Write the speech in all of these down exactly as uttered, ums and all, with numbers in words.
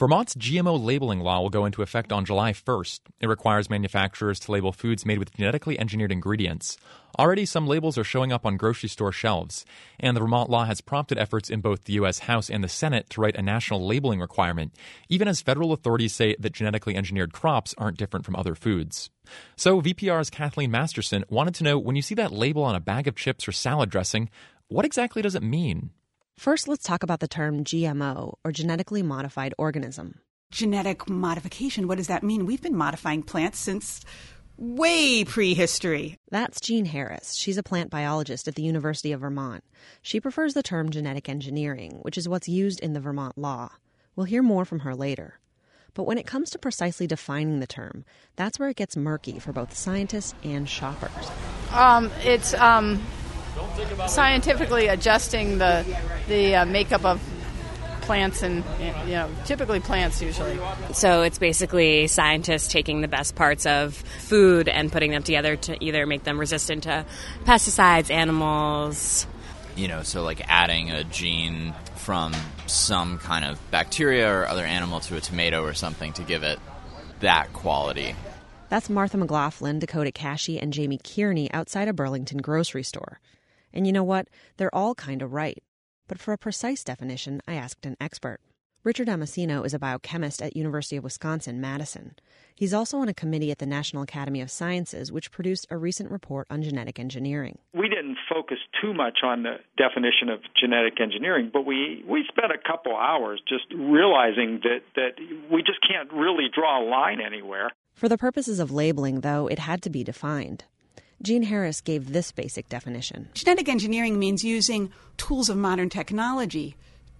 Vermont's G M O labeling law will go into effect on July first. It requires manufacturers to label foods made with genetically engineered ingredients. Already, some labels are showing up on grocery store shelves, and the Vermont law has prompted efforts in both the U S House and the Senate to write a national labeling requirement, even as federal authorities say that genetically engineered crops aren't different from other foods. So V P R's Kathleen Masterson wanted to know, when you see that label on a bag of chips or salad dressing, what exactly does it mean? First, let's talk about the term G M O, or genetically modified organism. Genetic modification, what does that mean? We've been modifying plants since way prehistory. That's Jean Harris. She's a plant biologist at the University of Vermont. She prefers the term genetic engineering, which is what's used in the Vermont law. We'll hear more from her later. But when it comes to precisely defining the term, that's where it gets murky for both scientists and shoppers. Um, it's um, scientifically adjusting the the uh, makeup of plants and, you know, typically plants usually. So it's basically scientists taking the best parts of food and putting them together to either make them resistant to pesticides, animals. You know, so like adding a gene from some kind of bacteria or other animal to a tomato or something to give it that quality. That's Martha McLaughlin, Dakota Cashy, and Jamie Kearney outside a Burlington grocery store. And you know what? They're all kind of right. But for a precise definition, I asked an expert. Richard Damasceno is a biochemist at University of Wisconsin-Madison. He's also on a committee at the National Academy of Sciences, which produced a recent report on genetic engineering. We didn't focus too much on the definition of genetic engineering, but we, we spent a couple hours just realizing that, that we just can't really draw a line anywhere. For the purposes of labeling, though, it had to be defined. Jean Harris gave this basic definition. Genetic engineering means using tools of modern technology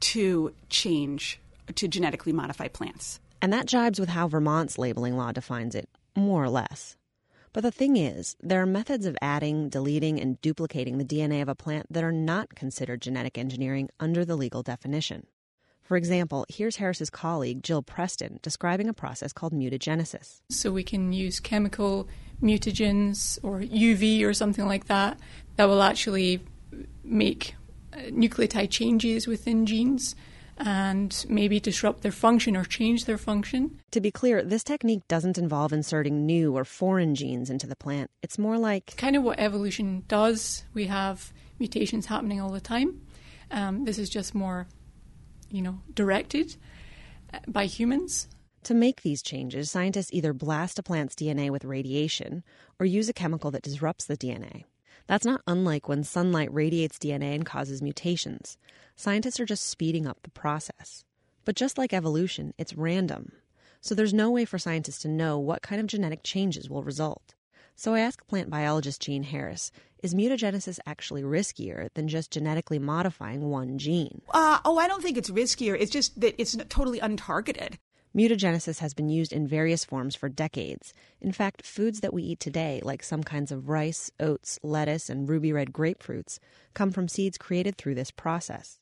to change, to genetically modify plants. And that jibes with how Vermont's labeling law defines it, more or less. But the thing is, there are methods of adding, deleting, and duplicating the D N A of a plant that are not considered genetic engineering under the legal definition. For example, here's Harris's colleague, Jill Preston, describing a process called mutagenesis. So we can use chemical mutagens or U V or something like that that will actually make nucleotide changes within genes and maybe disrupt their function or change their function. To be clear, this technique doesn't involve inserting new or foreign genes into the plant. It's more like... kind of what evolution does. We have mutations happening all the time. Um, this is just more, you know, directed by humans. To make these changes, scientists either blast a plant's D N A with radiation or use a chemical that disrupts the D N A. That's not unlike when sunlight radiates D N A and causes mutations. Scientists are just speeding up the process. But just like evolution, it's random. So there's no way for scientists to know what kind of genetic changes will result. So I asked plant biologist Jean Harris, is mutagenesis actually riskier than just genetically modifying one gene? Uh, oh, I don't think it's riskier. It's just that it's totally untargeted. Mutagenesis has been used in various forms for decades. In fact, foods that we eat today, like some kinds of rice, oats, lettuce, and ruby red grapefruits, come from seeds created through this process.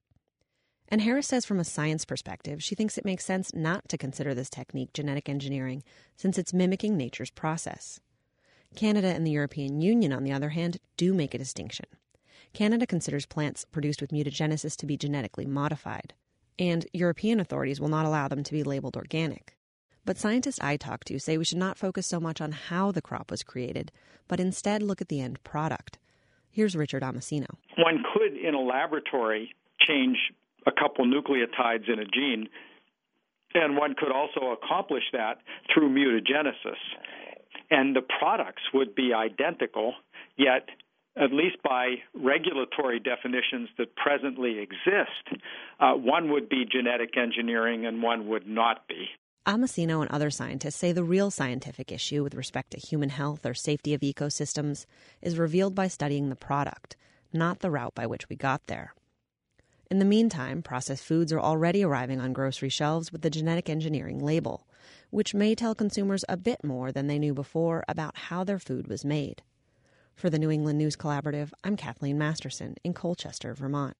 And Harris says from a science perspective, she thinks it makes sense not to consider this technique genetic engineering since it's mimicking nature's process. Canada and the European Union, on the other hand, do make a distinction. Canada considers plants produced with mutagenesis to be genetically modified, and European authorities will not allow them to be labeled organic. But scientists I talk to say we should not focus so much on how the crop was created, but instead look at the end product. Here's Richard Damasceno. One could, in a laboratory, change a couple nucleotides in a gene, and one could also accomplish that through mutagenesis. And the products would be identical, yet at least by regulatory definitions that presently exist, uh, one would be genetic engineering and one would not be. Damasceno and other scientists say the real scientific issue with respect to human health or safety of ecosystems is revealed by studying the product, not the route by which we got there. In the meantime, processed foods are already arriving on grocery shelves with the genetic engineering label, which may tell consumers a bit more than they knew before about how their food was made. For the New England News Collaborative, I'm Kathleen Masterson in Colchester, Vermont.